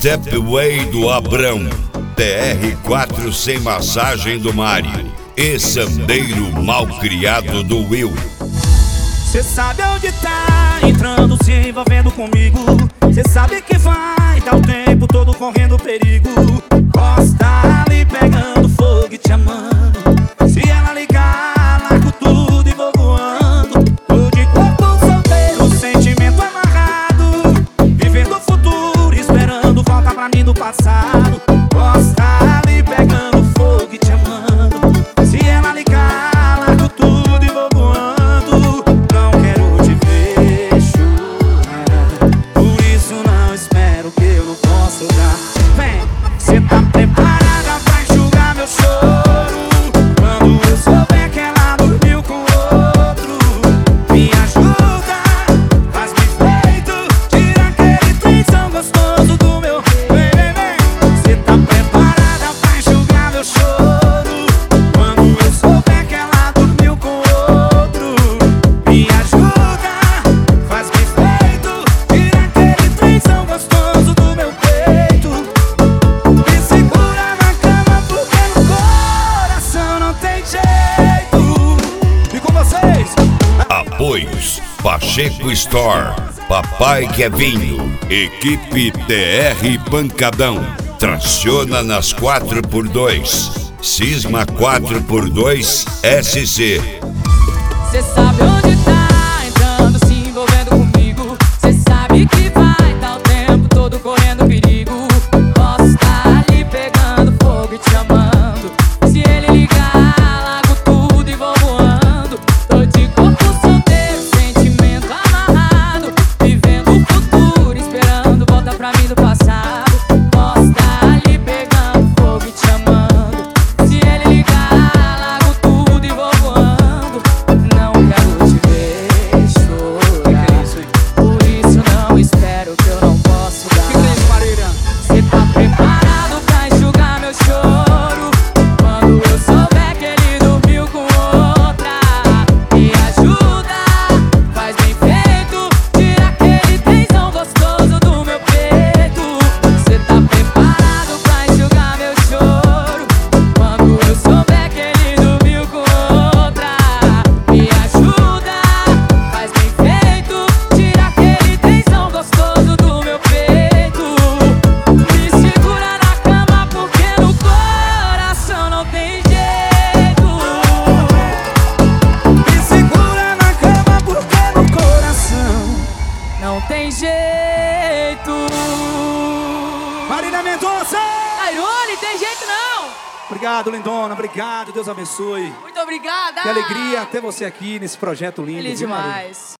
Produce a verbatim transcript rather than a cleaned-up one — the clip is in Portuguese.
Stepway do Abrão, T R quatro sem massagem do Mário e Sandeiro Malcriado do Will. Cê sabe onde tá entrando, se envolvendo comigo. Cê sabe que vai dar o tempo todo correndo perigo. Costa ali pegando fogo e te amando. Se ela ligar, largo tudo e vou voando. Tô de corpo solteiro, sentimento amarrado, vivendo o futuro, esperando volta pra mim do passado. Costa ali pegando fogo e te amando. Se ela ligar, largo tudo e vou voando. Não quero te ver chorar, por isso não espero que eu não posso dar. Vem, cê tá preparada pra enxugar meu choro? Quando eu souber que ela dormiu com outro, me ajuda, faz-me feito, tira aquele trenzão gostoso do meu. Vem, vem, vem. Cê tá preparada pra enxugar meu choro? Quando eu souber que ela dormiu com outro, me ajuda, faz-me feito, tira aquele trenzão gostoso do meu peito. Me segura na cama porque no coração não tem jeito. E com vocês, Apoios: Pacheco Store, Papai Kevinho, Equipe T R Pancadão, Traciona nas quatro por dois, Cisma quatro por dois S C. Cê sabe onde tá entrando, se envolvendo comigo. Cê sabe que vai dar o tempo todo correndo perigo. Posso tá ali pegando fogo e te amando. Se ele ligar, largo tudo e vou voando. Tô de corpo solteiro, sentimento amarrado, vivendo o futuro, esperando volta pra mim do passado. Posso tá ali pegando fogo e te amando. Se ele ligar, largo tudo e vou voando. Não quero te ver chorar, por isso não espero que eu não posso dar. Cê tá preparado pra enxugar meu choro? Quando eu souber que ele dormiu com outra, me ajuda, faz bem feito, tira aquele tensão gostoso do meu peito. Cê tá preparado pra enxugar meu choro? Quando eu souber que ele dormiu com outra, me ajuda, faz bem feito, tira aquele tensão gostoso do meu peito. Me segura na cama porque no coração não tem jeito. me segura na cama porque no coração. Não tem jeito. Marina Mendonça! Airone, tem jeito não. Obrigado, lindona, obrigado, Deus abençoe. Muito obrigada. Que alegria ter você aqui nesse projeto lindo. Feliz viu, Marina? demais.